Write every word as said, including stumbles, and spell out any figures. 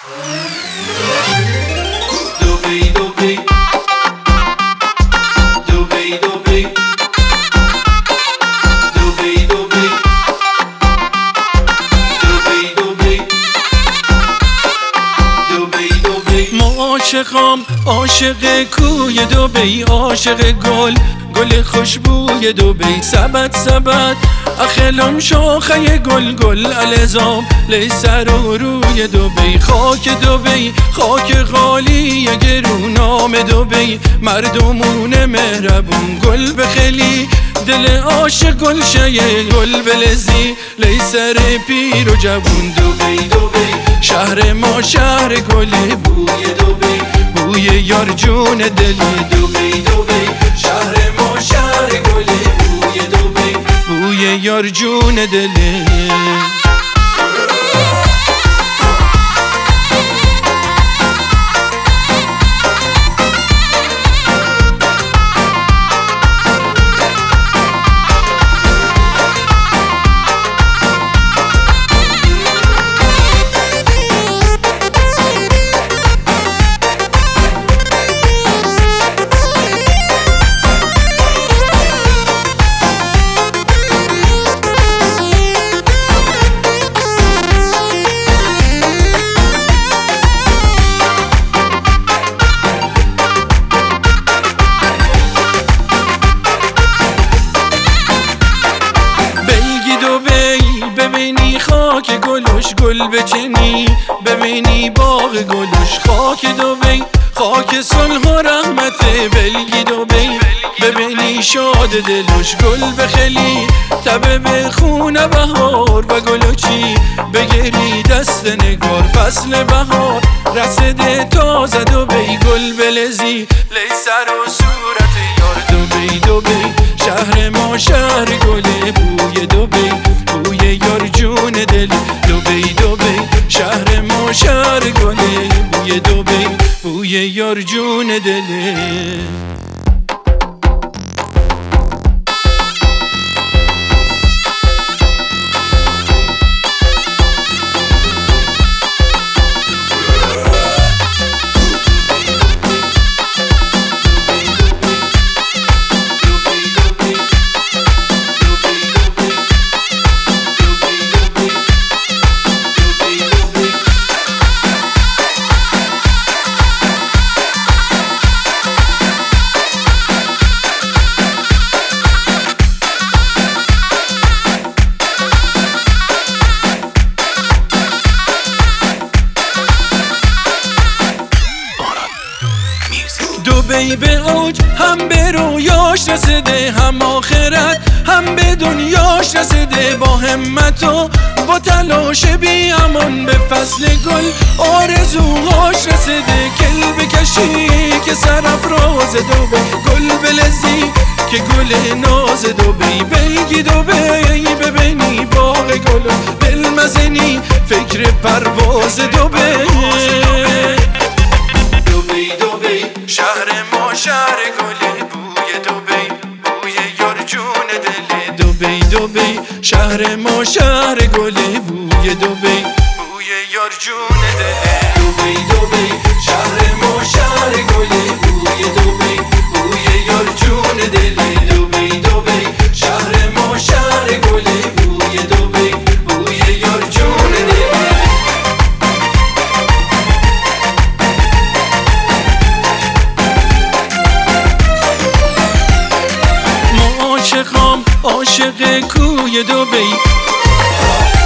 دبی دبی دبی دبی دبی دبی دبی دبی دبی ما عاشقام عاشق کوی دبی، عاشق گل گل خوشبوی دبی، سبد سبد اخلم شاخه گل گل الزام لی سر و روی دبی، خاک دبی خاک غالی گرونام دبی، مردمون مهربون گل بخلی دل عاشق گل شیه گل بلزی لی سر پیر و جوون دبی دبی، شهر ما شهر گل بوی دبی، بوی یار جون دل دبی دبی، شهر ما شهر گل بوی دبی، بوی یار جون دل. ببینی خاک گلوش گل بچنی، ببینی باغ گلوش خاک دبی، خاک صلح و رحمت بلگی دبی، ببینی شاد دلوش گل بخلی تبه به خونه بهار و گلوچی بگیری دست نگار فصل بهار رسده تازه دبی، گل بلزی لی سر و صورت یار دبی دبی، شهر ما شهر گل بوی دبی، بوی یار جون دل دبی دبی، شهر ما شهر گل بوی دبی، بوی یار جون دل. دبی به اوج هم به رویاش رسیده، هم آخرت هم به دنیاش رسیده، با همت و با تلاش بی امان به فصل گل آرزوهاش رسیده، کل بکشی که سرافراز دبی، گل بلزی که گل ناز دبی، بلگی دبی ببینی باغ گل بلمزنی فکر پرواز دبی دبی دبی، شهر ما شهر گل بوی دبی، بوی یار جون دل دبی دبی، شهر ما شهر گل بوی دبی، بوی یار جون دل دبی دبی، شهر ما شهر گل بوی دبی، بوی یار جون دل دبی دبی، شهر ما شهر گل بوی دبی، بوی یار جون دل. عاشقام عاشق کوی دبی،